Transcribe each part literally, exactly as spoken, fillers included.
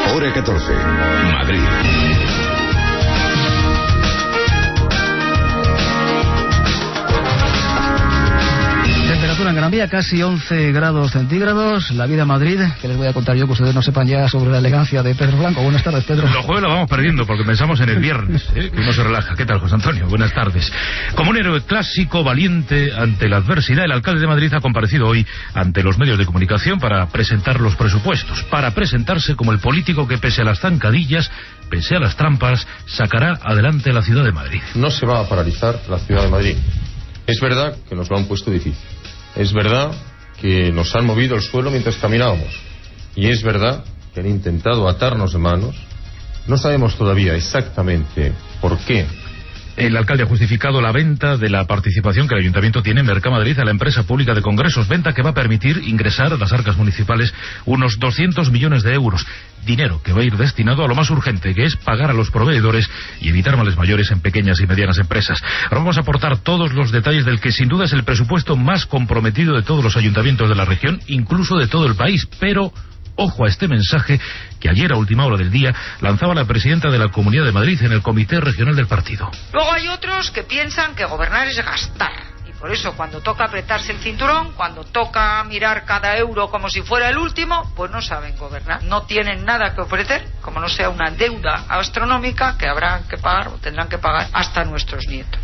Hora catorce. Madrid. Temperatura en Gran Vía, casi once grados centígrados. La vida en Madrid, que les voy a contar yo, que ustedes no sepan ya sobre la elegancia de Pedro Blanco. Buenas tardes, Pedro. Los jueves lo vamos perdiendo porque pensamos en el viernes, ¿eh? Que uno se relaja. ¿Qué tal, José Antonio? Buenas tardes. Como un héroe clásico, valiente ante la adversidad, el alcalde de Madrid ha comparecido hoy ante los medios de comunicación para presentar los presupuestos, para presentarse como el político que, pese a las zancadillas, pese a las trampas, sacará adelante la ciudad de Madrid. No se va a paralizar la ciudad de Madrid. Es verdad que nos lo han puesto difícil. Es verdad que nos han movido el suelo mientras caminábamos. Y es verdad que han intentado atarnos de manos. No sabemos todavía exactamente por qué. El alcalde ha justificado la venta de la participación que el Ayuntamiento tiene en Mercamadrid a la empresa pública de congresos, venta que va a permitir ingresar a las arcas municipales unos doscientos millones de euros, dinero que va a ir destinado a lo más urgente, que es pagar a los proveedores y evitar males mayores en pequeñas y medianas empresas. Ahora vamos a aportar todos los detalles del que sin duda es el presupuesto más comprometido de todos los ayuntamientos de la región, incluso de todo el país, pero ojo a este mensaje que ayer a última hora del día lanzaba la presidenta de la Comunidad de Madrid en el Comité Regional del partido. Luego hay otros que piensan que gobernar es gastar. Y por eso cuando toca apretarse el cinturón, cuando toca mirar cada euro como si fuera el último, pues no saben gobernar. No tienen nada que ofrecer, como no sea una deuda astronómica que habrán que pagar o tendrán que pagar hasta nuestros nietos.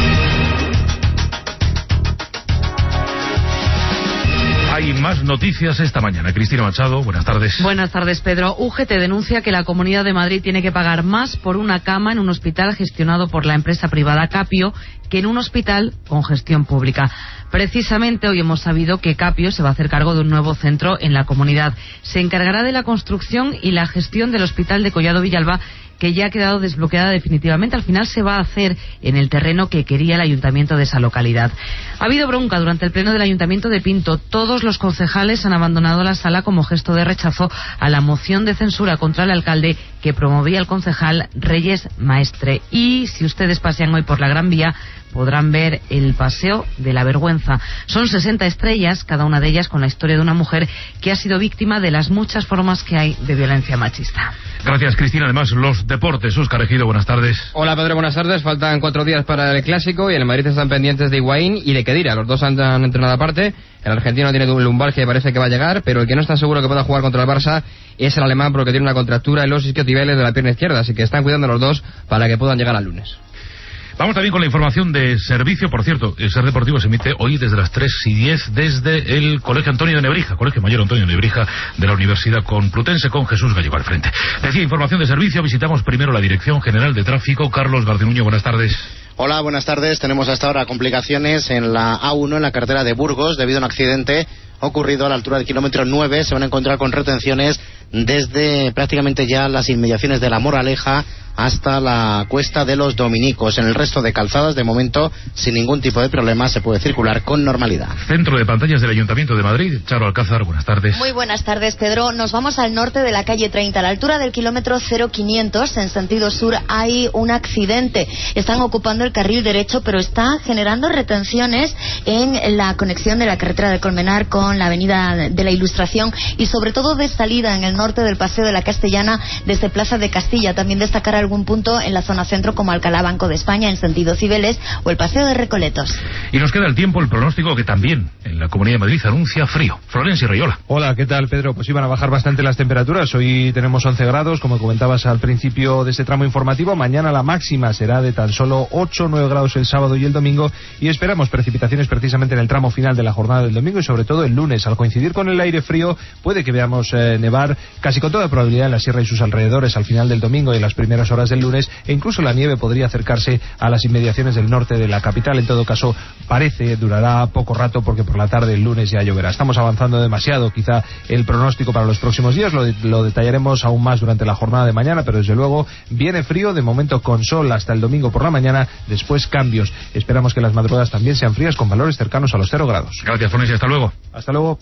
Hay más noticias esta mañana. Cristina Machado, buenas tardes. Buenas tardes, Pedro. U G T denuncia que la Comunidad de Madrid tiene que pagar más por una cama en un hospital gestionado por la empresa privada Capio que en un hospital con gestión pública. Precisamente hoy hemos sabido que Capio se va a hacer cargo de un nuevo centro en la comunidad. Se encargará de la construcción y la gestión del hospital de Collado Villalba, que ya ha quedado desbloqueada definitivamente. Al final se va a hacer en el terreno que quería el ayuntamiento de esa localidad. Ha habido bronca durante el pleno del ayuntamiento de Pinto. Todos los concejales han abandonado la sala como gesto de rechazo a la moción de censura contra el alcalde que promovía el concejal Reyes Maestre. Y si ustedes pasean hoy por la Gran Vía, podrán ver el Paseo de la Vergüenza. Son sesenta estrellas, cada una de ellas con la historia de una mujer que ha sido víctima de las muchas formas que hay de violencia machista. Gracias, Cristina. Además, los deportes. Óscar Ejido, buenas tardes. Hola, Pedro, buenas tardes. Faltan cuatro días para el Clásico y en el Madrid están pendientes de Higuaín y de Khedira. Los dos han, han entrenado aparte. El argentino tiene un lumbalgia que parece que va a llegar, pero el que no está seguro que pueda jugar contra el Barça es el alemán, porque tiene una contractura en los isquiotibiales de la pierna izquierda, así que están cuidando los dos para que puedan llegar al lunes. Vamos también con la información de servicio. Por cierto, el Ser Deportivo se emite hoy desde las tres y diez desde el Colegio Antonio de Nebrija, Colegio Mayor Antonio de Nebrija de la Universidad Complutense, con Jesús Gallego al frente. Decía, información de servicio. Visitamos primero la Dirección General de Tráfico. Carlos Gardinuño, buenas tardes. Hola, buenas tardes. Tenemos hasta ahora complicaciones en la A uno, en la carretera de Burgos, debido a un accidente ocurrido a la altura del kilómetro nueve. Se van a encontrar con retenciones desde prácticamente ya las inmediaciones de La Moraleja hasta la Cuesta de los Dominicos. En el resto de calzadas, de momento, sin ningún tipo de problema, se puede circular con normalidad. Centro de pantallas del Ayuntamiento de Madrid. Charo Alcázar, buenas tardes. Muy buenas tardes, Pedro. Nos vamos al norte de la calle treinta, a la altura del kilómetro cero quinientos, en sentido sur, hay un accidente. Están ocupando el carril derecho, pero está generando retenciones en la conexión de la carretera de Colmenar con la avenida de la Ilustración y sobre todo de salida en el norte del Paseo de la Castellana desde Plaza de Castilla. También destacar algún punto en la zona centro como Alcalá Banco de España en sentido Cibeles o el Paseo de Recoletos. Y nos queda el tiempo, el pronóstico que también en la Comunidad de Madrid anuncia frío. Florencia Rayola. Hola, ¿qué tal, Pedro? Pues iban a bajar bastante las temperaturas. Hoy tenemos once grados, como comentabas al principio de este tramo informativo. Mañana la máxima será de tan solo ocho o nueve grados el sábado y el domingo, y esperamos precipitaciones precisamente en el tramo final de la jornada del domingo y sobre todo el lunes. Al coincidir con el aire frío puede que veamos eh, nevar casi con toda probabilidad en la sierra y sus alrededores al final del domingo y en las primeras horas del lunes, e incluso la nieve podría acercarse a las inmediaciones del norte de la capital. En todo caso, parece, durará poco rato porque por la tarde el lunes ya lloverá. Estamos avanzando demasiado, quizá el pronóstico para los próximos días lo, de, lo detallaremos aún más durante la jornada de mañana, pero desde luego viene frío, de momento con sol hasta el domingo por la mañana, después cambios. Esperamos que las madrugadas también sean frías con valores cercanos a los cero grados. Gracias, Florencia, hasta luego. Hasta luego.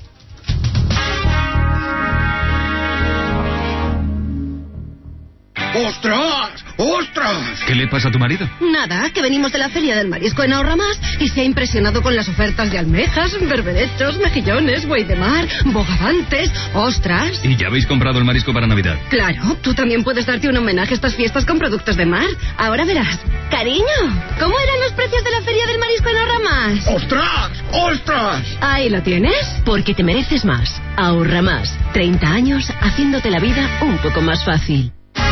¡Ostras! ¡Ostras! ¿Qué le pasa a tu marido? Nada, que venimos de la Feria del Marisco en Ahorra Más y se ha impresionado con las ofertas de almejas, berberechos, mejillones, buey de mar, bogavantes, ostras. ¿Y ya habéis comprado el marisco para Navidad? Claro, tú también puedes darte un homenaje a estas fiestas con productos de mar. Ahora verás. Cariño, ¿cómo eran los precios de la Feria del Marisco en Ahorra Más? ¡Ostras! ¡Ostras! Ahí lo tienes. Porque te mereces más. Ahorra Más. treinta años haciéndote la vida un poco más fácil.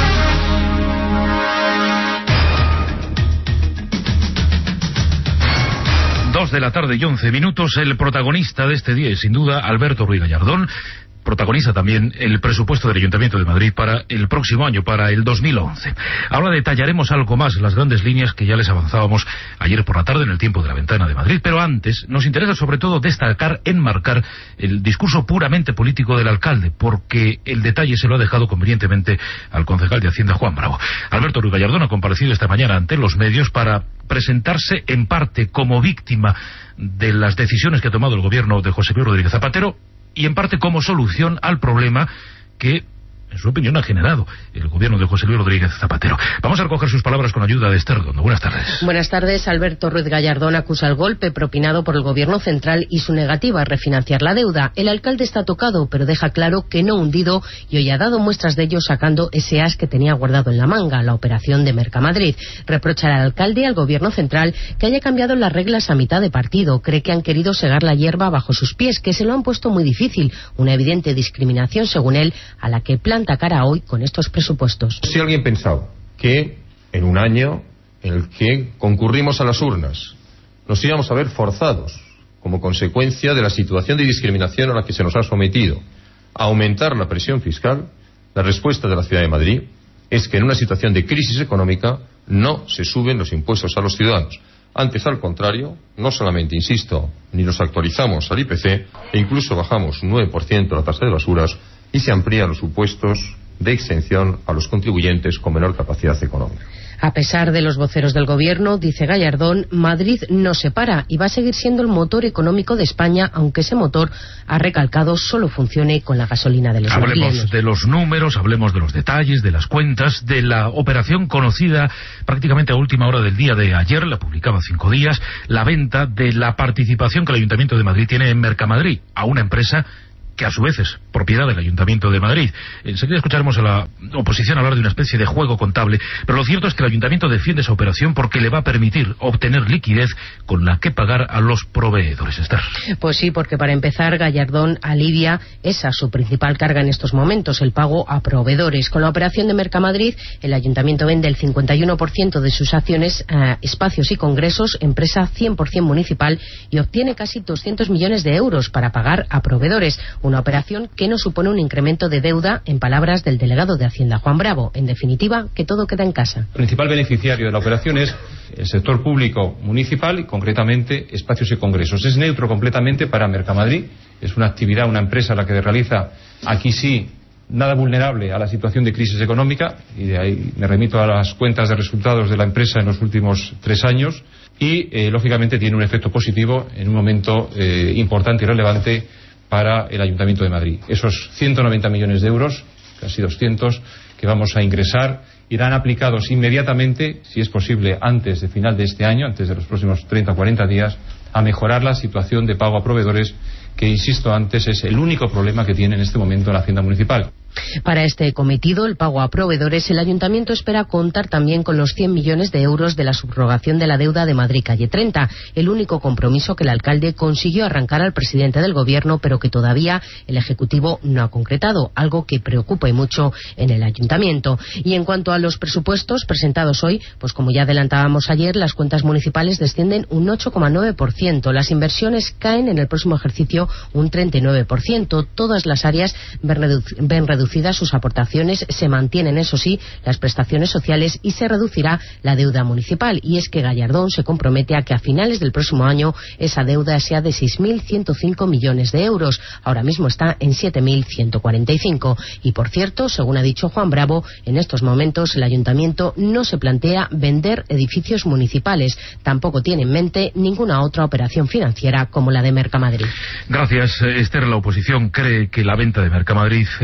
Dos de la tarde y once minutos. El protagonista de este día es sin duda Alberto Ruiz Gallardón. Protagoniza también el presupuesto del Ayuntamiento de Madrid para el próximo año, para el dos mil once. Ahora detallaremos algo más las grandes líneas que ya les avanzábamos ayer por la tarde en el tiempo de la ventana de Madrid, pero antes nos interesa sobre todo destacar, enmarcar el discurso puramente político del alcalde, porque el detalle se lo ha dejado convenientemente al concejal de Hacienda, Juan Bravo. Alberto Ruiz Gallardón ha comparecido esta mañana ante los medios para presentarse en parte como víctima de las decisiones que ha tomado el gobierno de José Luis Rodríguez Zapatero, y en parte como solución al problema que, en su opinión, ha generado el gobierno de José Luis Rodríguez Zapatero. Vamos a recoger sus palabras con ayuda de Esther Redondo. Buenas tardes. Buenas tardes. Alberto Ruiz Gallardón acusa el golpe propinado por el gobierno central y su negativa a refinanciar la deuda. El alcalde está tocado, pero deja claro que no hundido, y hoy ha dado muestras de ello sacando ese as que tenía guardado en la manga, la operación de Mercamadrid. Reprocha al alcalde y al gobierno central que haya cambiado las reglas a mitad de partido. Cree que han querido segar la hierba bajo sus pies, que se lo han puesto muy difícil. Una evidente discriminación, según él, a la que planta cara hoy con estos presupuestos. Si alguien pensaba que en un año en el que concurrimos a las urnas nos íbamos a ver forzados, como consecuencia de la situación de discriminación a la que se nos ha sometido, a aumentar la presión fiscal, la respuesta de la Ciudad de Madrid es que en una situación de crisis económica no se suben los impuestos a los ciudadanos. Antes, al contrario, no solamente, insisto, ni los actualizamos al I P C, e incluso bajamos un nueve por ciento la tasa de basuras, y se amplían los supuestos de exención a los contribuyentes con menor capacidad económica. A pesar de los voceros del gobierno, dice Gallardón, Madrid no se para y va a seguir siendo el motor económico de España, aunque ese motor, ha recalcado, solo funcione con la gasolina de los madrileños. Hablemos de los números, hablemos de los detalles, de las cuentas, de la operación conocida prácticamente a última hora del día de ayer, la publicaba cinco días, la venta de la participación que el Ayuntamiento de Madrid tiene en Mercamadrid a una empresa que a su vez es propiedad del Ayuntamiento de Madrid. Enseguida escucharemos a la oposición hablar de una especie de juego contable, pero lo cierto es que el Ayuntamiento defiende esa operación porque le va a permitir obtener liquidez con la que pagar a los proveedores. Esther. Pues sí, porque para empezar, Gallardón alivia esa su principal carga en estos momentos, el pago a proveedores. Con la operación de Mercamadrid, el Ayuntamiento vende el cincuenta y uno por ciento de sus acciones a Espacios y Congresos, empresa cien por ciento municipal, y obtiene casi doscientos millones de euros para pagar a proveedores. Una operación que no supone un incremento de deuda, en palabras del delegado de Hacienda, Juan Bravo. En definitiva, que todo queda en casa. El principal beneficiario de la operación es el sector público municipal y concretamente Espacios y Congresos. Es neutro completamente para Mercamadrid. Es una actividad, una empresa la que realiza, aquí sí, nada vulnerable a la situación de crisis económica, y de ahí me remito a las cuentas de resultados de la empresa en los últimos tres años, y eh, lógicamente tiene un efecto positivo en un momento eh, importante y relevante para el Ayuntamiento de Madrid. Esos ciento noventa millones de euros, casi doscientos, que vamos a ingresar, irán aplicados inmediatamente, si es posible antes de final de este año, antes de los próximos treinta o cuarenta días, a mejorar la situación de pago a proveedores, que, insisto antes, es el único problema que tiene en este momento la Hacienda Municipal. Para este cometido, el pago a proveedores, el Ayuntamiento espera contar también con los cien millones de euros de la subrogación de la deuda de Madrid Calle treinta, el único compromiso que el alcalde consiguió arrancar al presidente del Gobierno, pero que todavía el Ejecutivo no ha concretado, algo que preocupa y mucho en el Ayuntamiento. Y en cuanto a los presupuestos presentados hoy, pues como ya adelantábamos ayer, las cuentas municipales descienden un ocho coma nueve por ciento, las inversiones caen en el próximo ejercicio un treinta y nueve por ciento, todas las áreas ven, redu ven reducidas sus aportaciones, se mantienen, eso sí, las prestaciones sociales y se reducirá la deuda municipal. Y es que Gallardón se compromete a que a finales del próximo año esa deuda sea de seis mil ciento cinco millones de euros. Ahora mismo está en siete mil ciento cuarenta y cinco. Y por cierto, según ha dicho Juan Bravo, en estos momentos el Ayuntamiento no se plantea vender edificios municipales. Tampoco tiene en mente ninguna otra operación financiera como la de Mercamadrid. Gracias, Esther. La oposición cree que la venta de Mercamadrid es pan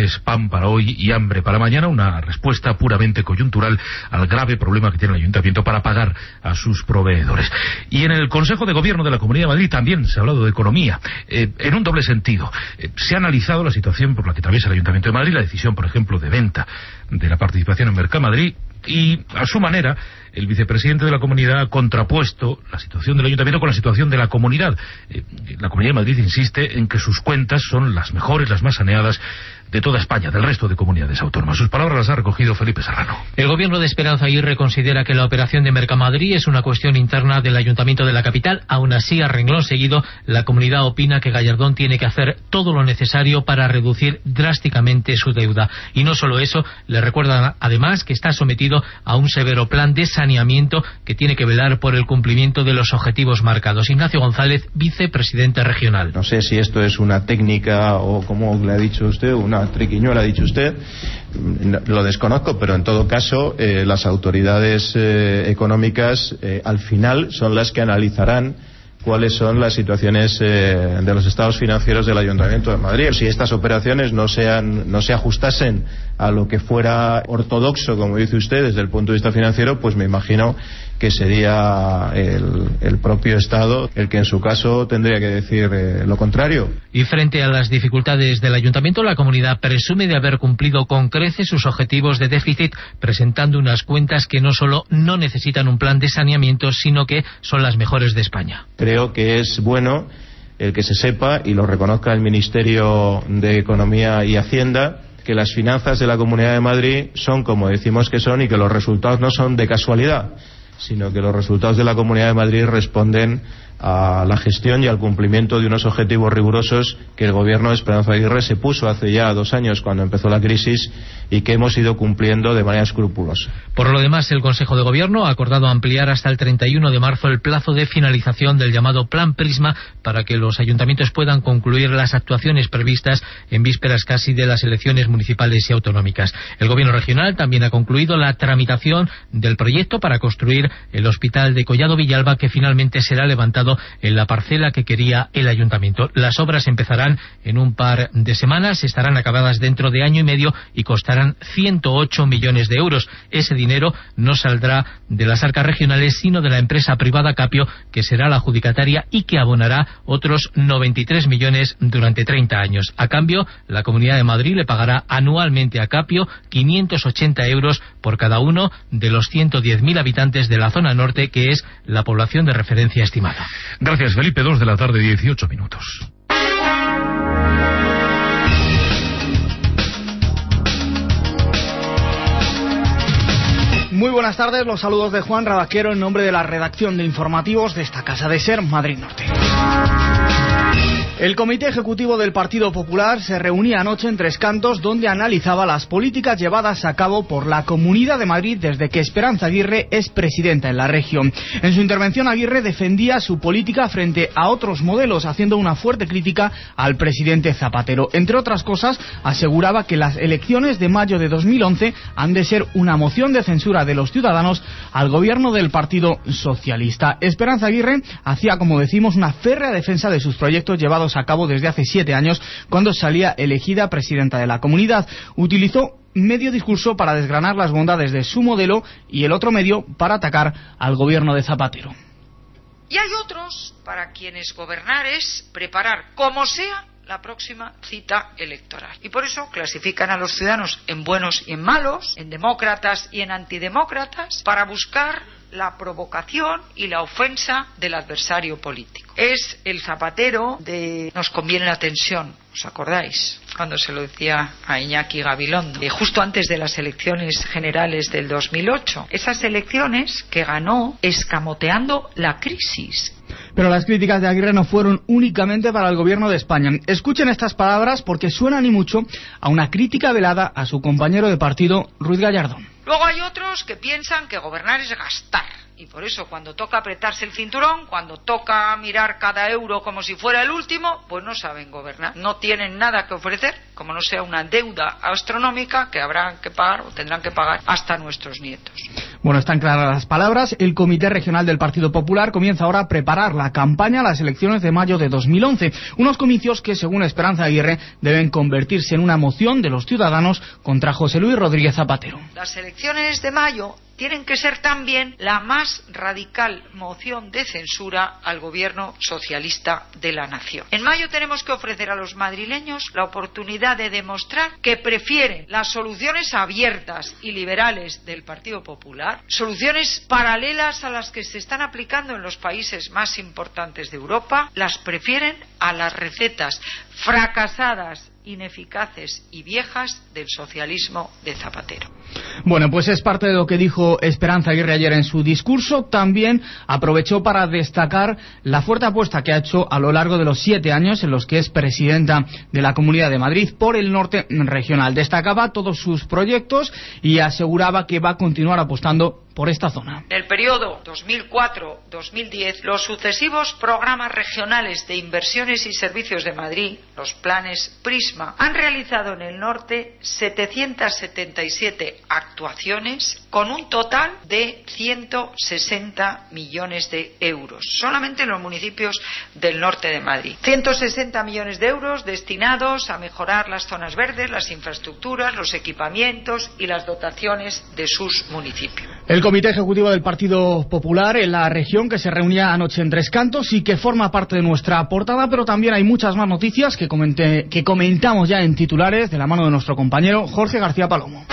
pan para hoy y hambre para mañana, una respuesta puramente coyuntural al grave problema que tiene el Ayuntamiento para pagar a sus proveedores. Y en el Consejo de Gobierno de la Comunidad de Madrid también se ha hablado de economía, eh, en un doble sentido. Eh, se ha analizado la situación por la que atraviesa el Ayuntamiento de Madrid, la decisión, por ejemplo, de venta de la participación en Mercamadrid, y a su manera el vicepresidente de la comunidad ha contrapuesto la situación del ayuntamiento con la situación de la comunidad. Eh, la Comunidad de Madrid insiste en que sus cuentas son las mejores, las más saneadas de toda España, del resto de comunidades autónomas. Sus palabras las ha recogido Felipe Serrano. El gobierno de Esperanza Aguirre considera que la operación de Mercamadrid es una cuestión interna del ayuntamiento de la capital. Aún así, a renglón seguido, la comunidad opina que Gallardón tiene que hacer todo lo necesario para reducir drásticamente su deuda. Y no solo eso, le recuerdan además que está sometido a un severo plan de saneamiento que tiene que velar por el cumplimiento de los objetivos marcados. Ignacio González, vicepresidente regional. No sé si esto es una técnica o, como le ha dicho usted, una triquiñuela, ha dicho usted, lo desconozco, pero en todo caso eh, las autoridades eh, económicas eh, al final son las que analizarán cuáles son las situaciones eh, de los estados financieros del Ayuntamiento de Madrid. Si estas operaciones no sean, no se ajustasen a lo que fuera ortodoxo, como dice usted, desde el punto de vista financiero, pues me imagino que sería el, el propio Estado el que en su caso tendría que decir eh, lo contrario. Y frente a las dificultades del Ayuntamiento, la comunidad presume de haber cumplido con creces sus objetivos de déficit, presentando unas cuentas que no solo no necesitan un plan de saneamiento, sino que son las mejores de España. Creo que es bueno el que se sepa y lo reconozca el Ministerio de Economía y Hacienda, que las finanzas de la Comunidad de Madrid son como decimos que son y que los resultados no son de casualidad, sino que los resultados de la Comunidad de Madrid responden a la gestión y al cumplimiento de unos objetivos rigurosos que el gobierno de Esperanza Aguirre se puso hace ya dos años cuando empezó la crisis y que hemos ido cumpliendo de manera escrupulosa. Por lo demás, el Consejo de Gobierno ha acordado ampliar hasta el treinta y uno de marzo el plazo de finalización del llamado Plan Prisma para que los ayuntamientos puedan concluir las actuaciones previstas en vísperas casi de las elecciones municipales y autonómicas. El Gobierno regional también ha concluido la tramitación del proyecto para construir el Hospital de Collado Villalba, que finalmente será levantado en la parcela que quería el ayuntamiento. Las obras empezarán en un par de semanas, estarán acabadas dentro de año y medio y costarán ciento ocho millones de euros. Ese dinero no saldrá de las arcas regionales, sino de la empresa privada Capio, que será la adjudicataria y que abonará otros noventa y tres millones durante treinta años. A cambio, la Comunidad de Madrid le pagará anualmente a Capio quinientos ochenta euros por cada uno de los ciento diez mil habitantes de la zona norte, que es la población de referencia estimada. Gracias, Felipe. Dos de la tarde, dieciocho minutos. Muy buenas tardes, los saludos de Juan Rabaquero en nombre de la redacción de informativos de esta casa de Ser, Madrid Norte. El Comité Ejecutivo del Partido Popular se reunía anoche en Tres Cantos, donde analizaba las políticas llevadas a cabo por la Comunidad de Madrid desde que Esperanza Aguirre es presidenta en la región. En su intervención, Aguirre defendía su política frente a otros modelos, haciendo una fuerte crítica al presidente Zapatero. Entre otras cosas, aseguraba que las elecciones de mayo de dos mil once han de ser una moción de censura de los ciudadanos al gobierno del Partido Socialista. Esperanza Aguirre hacía, como decimos, una férrea defensa de sus proyectos llevados a cabo desde hace siete años, cuando salía elegida presidenta de la comunidad. Utilizó medio discurso para desgranar las bondades de su modelo y el otro medio para atacar al gobierno de Zapatero. Y hay otros para quienes gobernar es preparar, como sea, la próxima cita electoral. Y por eso clasifican a los ciudadanos en buenos y en malos, en demócratas y en antidemócratas, para buscar la provocación y la ofensa del adversario político. Es el Zapatero de nos conviene la tensión, ¿os acordáis? Cuando se lo decía a Iñaki Gabilondo, eh, justo antes de las elecciones generales del dos mil ocho. Esas elecciones que ganó escamoteando la crisis. Pero las críticas de Aguirre no fueron únicamente para el gobierno de España. Escuchen estas palabras porque suenan y mucho a una crítica velada a su compañero de partido, Ruiz Gallardón. Luego hay otros que piensan que gobernar es gastar. Y por eso cuando toca apretarse el cinturón, cuando toca mirar cada euro como si fuera el último, pues no saben gobernar. No tienen nada que ofrecer, como no sea una deuda astronómica que habrán que pagar o tendrán que pagar hasta nuestros nietos. Bueno, están claras las palabras. El Comité Regional del Partido Popular comienza ahora a preparar la campaña a las elecciones de mayo de dos mil once. Unos comicios que, según Esperanza Aguirre, deben convertirse en una moción de los ciudadanos contra José Luis Rodríguez Zapatero. Las elecciones de mayo tienen que ser también la más radical moción de censura al gobierno socialista de la nación. En mayo tenemos que ofrecer a los madrileños la oportunidad de demostrar que prefieren las soluciones abiertas y liberales del Partido Popular, soluciones paralelas a las que se están aplicando en los países más importantes de Europa, las prefieren a las recetas fracasadas, ineficaces y viejas del socialismo de Zapatero. Bueno, pues es parte de lo que dijo Esperanza Aguirre ayer en su discurso. También aprovechó para destacar la fuerte apuesta que ha hecho a lo largo de los siete años en los que es presidenta de la Comunidad de Madrid por el norte regional. Destacaba todos sus proyectos y aseguraba que va a continuar apostando por esta zona. En el periodo dos mil cuatro a dos mil diez, los sucesivos programas regionales de inversiones y servicios de Madrid, los planes Prisma, han realizado en el norte setecientas setenta y siete actuaciones con un total de ciento sesenta millones de euros, solamente en los municipios del norte de Madrid. ciento sesenta millones de euros destinados a mejorar las zonas verdes, las infraestructuras, los equipamientos y las dotaciones de sus municipios. El Comité Ejecutivo del Partido Popular en la región, que se reunía anoche en Tres Cantos y que forma parte de nuestra portada, pero también hay muchas más noticias que, comenté, que comentamos ya en titulares de la mano de nuestro compañero Jorge García Palomo.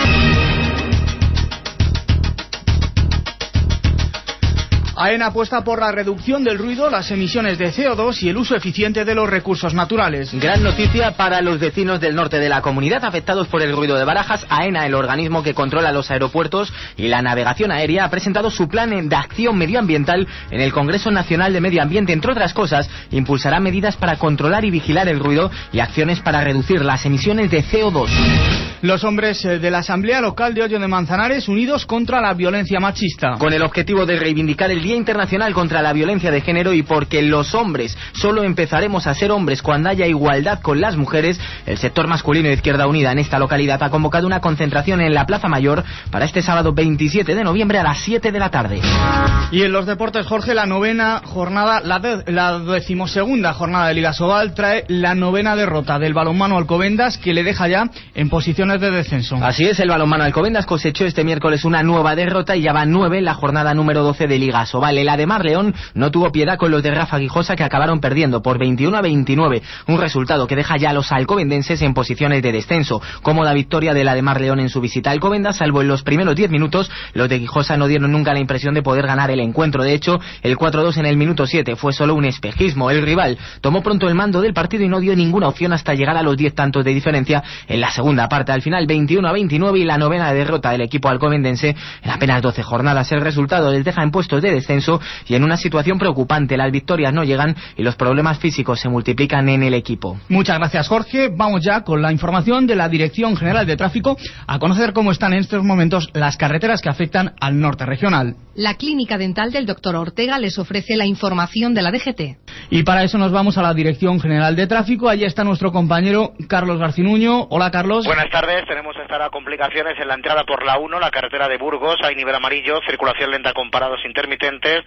AENA apuesta por la reducción del ruido, las emisiones de C O dos y el uso eficiente de los recursos naturales. Gran noticia para los vecinos del norte de la comunidad afectados por el ruido de Barajas. AENA, el organismo que controla los aeropuertos y la navegación aérea, ha presentado su plan de acción medioambiental en el Congreso Nacional de Medio Ambiente. Entre otras cosas, impulsará medidas para controlar y vigilar el ruido y acciones para reducir las emisiones de C O dos. Los hombres de la Asamblea Local de Hoyo de Manzanares unidos contra la violencia machista. Con el objetivo de reivindicar el Día Internacional contra la Violencia de Género y porque los hombres solo empezaremos a ser hombres cuando haya igualdad con las mujeres, el sector masculino de Izquierda Unida en esta localidad ha convocado una concentración en la Plaza Mayor para este sábado veintisiete de noviembre a las siete de la tarde. Y en los deportes, Jorge, la novena jornada, la, de, la decimosegunda jornada de Liga Sobal trae la novena derrota del balonmano Alcobendas, que le deja ya en posiciones de descenso. Así es, el balonmano Alcobendas cosechó este miércoles una nueva derrota y ya va nueve en la jornada número doce de Liga Sobal. El Ademar León no tuvo piedad con los de Rafa Guijosa, que acabaron perdiendo por veintiuno a veintinueve, un resultado que deja ya a los alcobendenses en posiciones de descenso. Cómoda victoria del Ademar León en su visita a Alcobendas, salvo en los primeros diez minutos, los de Guijosa no dieron nunca la impresión de poder ganar el encuentro. De hecho, el cuatro dos en el minuto siete fue solo un espejismo. El rival tomó pronto el mando del partido y no dio ninguna opción hasta llegar a los diez tantos de diferencia en la segunda parte. Al final veintiuno a veintinueve y la novena derrota del equipo alcobendense en apenas doce jornadas. El resultado les deja en puestos de descenso y en una situación preocupante. Las victorias no llegan y los problemas físicos se multiplican en el equipo. Muchas gracias, Jorge. Vamos ya con la información de la Dirección General de Tráfico a conocer cómo están en estos momentos las carreteras que afectan al norte regional. La Clínica Dental del doctor Ortega les ofrece la información de la D G T. Y para eso nos vamos a la Dirección General de Tráfico. Allí está nuestro compañero Carlos Garcinuño. Hola, Carlos. Buenas tardes. Tenemos hasta ahora complicaciones en la entrada por la uno, la carretera de Burgos. Hay nivel amarillo, circulación lenta con parados intermitentes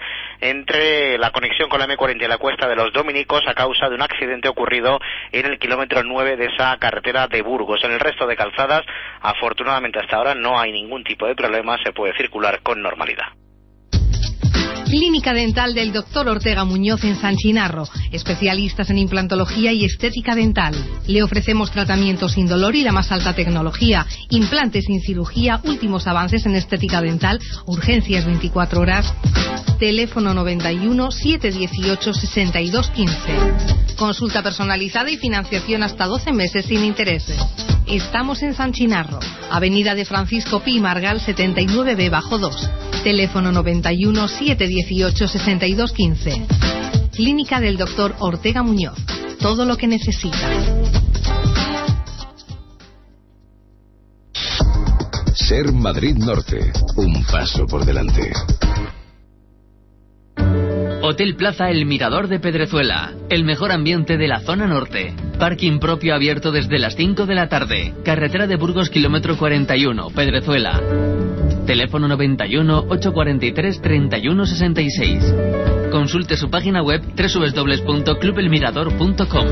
entre la conexión con la eme cuarenta y la Cuesta de los Dominicos a causa de un accidente ocurrido en el kilómetro nueve de esa carretera de Burgos. En el resto de calzadas, afortunadamente hasta ahora no hay ningún tipo de problema, se puede circular con normalidad. Clínica Dental del doctor Ortega Muñoz en San Chinarro, especialistas en implantología y estética dental. Le ofrecemos tratamientos sin dolor y la más alta tecnología, implantes sin cirugía, últimos avances en estética dental, urgencias veinticuatro horas. Teléfono noventa y uno, setecientos dieciocho, sesenta y dos quince. Consulta personalizada y financiación hasta doce meses sin intereses. Estamos en San Chinarro, Avenida de Francisco Pi Margal setenta y nueve B bajo dos. Teléfono noventa y uno, setecientos dieciocho, sesenta y dos quince. Clínica del doctor Ortega Muñoz. Todo lo que necesita. Ser Madrid Norte. Un paso por delante. Hotel Plaza El Mirador de Pedrezuela, el mejor ambiente de la zona norte. Parking propio abierto desde las cinco de la tarde. Carretera de Burgos, kilómetro cuarenta y uno, Pedrezuela. Teléfono noventa y uno, ochocientos cuarenta y tres, treinta y uno sesenta y seis. Consulte su página web doble u doble u doble u punto club el mirador punto com.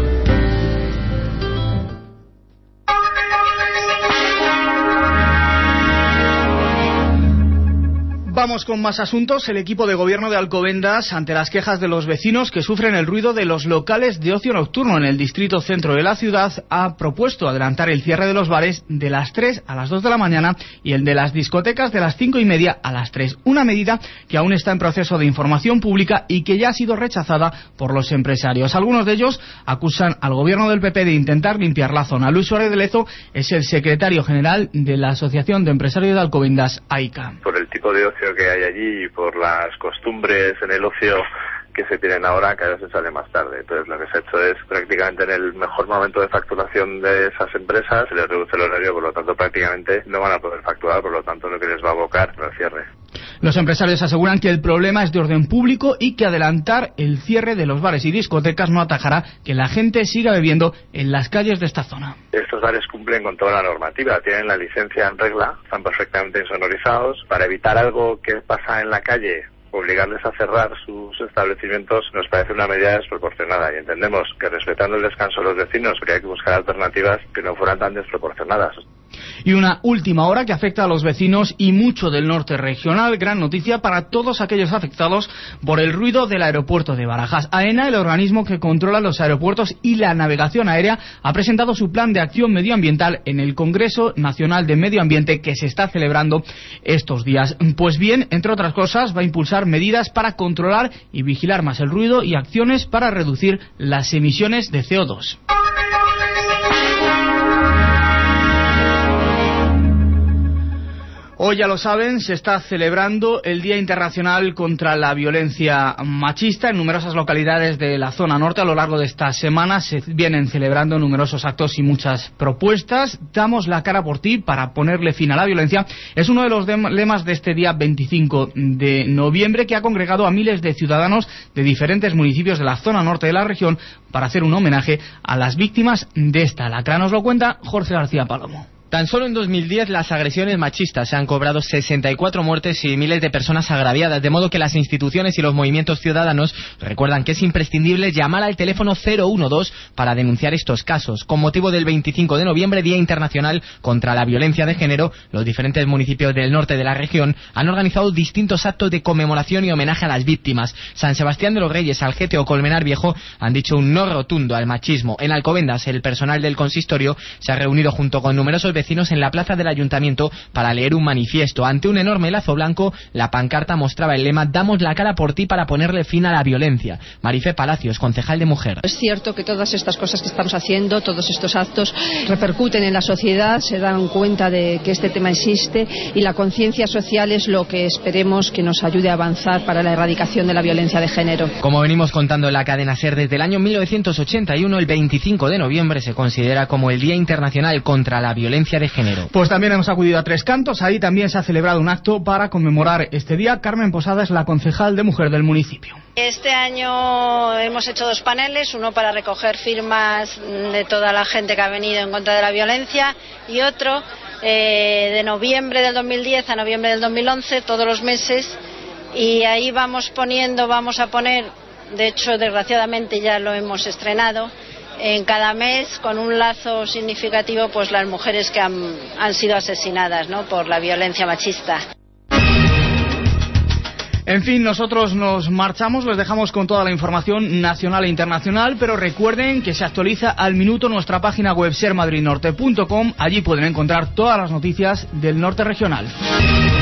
Vamos con más asuntos. El equipo de gobierno de Alcobendas, ante las quejas de los vecinos que sufren el ruido de los locales de ocio nocturno en el distrito centro de la ciudad, ha propuesto adelantar el cierre de los bares de las tres a las dos de la mañana y el de las discotecas de las cinco y media a las tres. Una medida que aún está en proceso de información pública y que ya ha sido rechazada por los empresarios. Algunos de ellos acusan al gobierno del P P de intentar limpiar la zona. Luis Suárez de Lezo es el secretario general de la Asociación de Empresarios de Alcobendas, A I C A. Por el tipo de ocio que hay allí y por las costumbres en el ocio que se tienen ahora, cada vez se sale más tarde. Entonces lo que se ha hecho es prácticamente en el mejor momento de facturación de esas empresas se les reduce el horario, por lo tanto prácticamente no van a poder facturar, por lo tanto lo que les va a abocar al cierre. Los empresarios aseguran que el problema es de orden público y que adelantar el cierre de los bares y discotecas no atajará que la gente siga bebiendo en las calles de esta zona. Estos bares cumplen con toda la normativa, tienen la licencia en regla, están perfectamente insonorizados. Para evitar algo que pasa en la calle, obligarles a cerrar sus establecimientos nos parece una medida desproporcionada y entendemos que respetando el descanso de los vecinos habría que buscar alternativas que no fueran tan desproporcionadas. Y una última hora que afecta a los vecinos y mucho del norte regional. Gran noticia para todos aquellos afectados por el ruido del aeropuerto de Barajas. AENA, el organismo que controla los aeropuertos y la navegación aérea, ha presentado su plan de acción medioambiental en el Congreso Nacional de Medio Ambiente que se está celebrando estos días. Pues bien, entre otras cosas, va a impulsar medidas para controlar y vigilar más el ruido y acciones para reducir las emisiones de C O dos. Hoy, ya lo saben, se está celebrando el Día Internacional contra la Violencia Machista. En numerosas localidades de la zona norte a lo largo de esta semana se vienen celebrando numerosos actos y muchas propuestas. Damos la cara por ti para ponerle fin a la violencia. Es uno de los lemas de este día veinticinco de noviembre, que ha congregado a miles de ciudadanos de diferentes municipios de la zona norte de la región para hacer un homenaje a las víctimas de esta lacra. Nos lo cuenta Jorge García Palomo. Tan solo en dos mil diez las agresiones machistas se han cobrado sesenta y cuatro muertes y miles de personas agraviadas, de modo que las instituciones y los movimientos ciudadanos recuerdan que es imprescindible llamar al teléfono cero uno dos para denunciar estos casos. Con motivo del veinticinco de noviembre, Día Internacional contra la Violencia de Género, los diferentes municipios del norte de la región han organizado distintos actos de conmemoración y homenaje a las víctimas. San Sebastián de los Reyes, Algete o Colmenar Viejo han dicho un no rotundo al machismo. En Alcobendas, el personal del consistorio se ha reunido junto con numerosos vecinos en la plaza del ayuntamiento para leer un manifiesto. Ante un enorme lazo blanco, la pancarta mostraba el lema "Damos la cara por ti para ponerle fin a la violencia". Marifé Palacios, concejal de Mujer. Es cierto que todas estas cosas que estamos haciendo, todos estos actos, repercuten en la sociedad, se dan cuenta de que este tema existe y la conciencia social es lo que esperemos que nos ayude a avanzar para la erradicación de la violencia de género. Como venimos contando en la cadena SER desde el año mil novecientos ochenta y uno, el veinticinco de noviembre se considera como el Día Internacional contra la Violencia de Género. Pues también hemos acudido a Tres Cantos, ahí también se ha celebrado un acto para conmemorar este día. Carmen Posada es la concejal de Mujer del municipio. Este año hemos hecho dos paneles, uno para recoger firmas de toda la gente que ha venido en contra de la violencia y otro eh, de noviembre del dos mil diez a noviembre del dos mil once, todos los meses, y ahí vamos poniendo, vamos a poner, de hecho desgraciadamente ya lo hemos estrenado, en cada mes con un lazo significativo, pues las mujeres que han, han sido asesinadas, ¿no?, por la violencia machista. En fin, nosotros nos marchamos, les dejamos con toda la información nacional e internacional, pero recuerden que se actualiza al minuto nuestra página web ser madrid norte punto com, allí pueden encontrar todas las noticias del norte regional.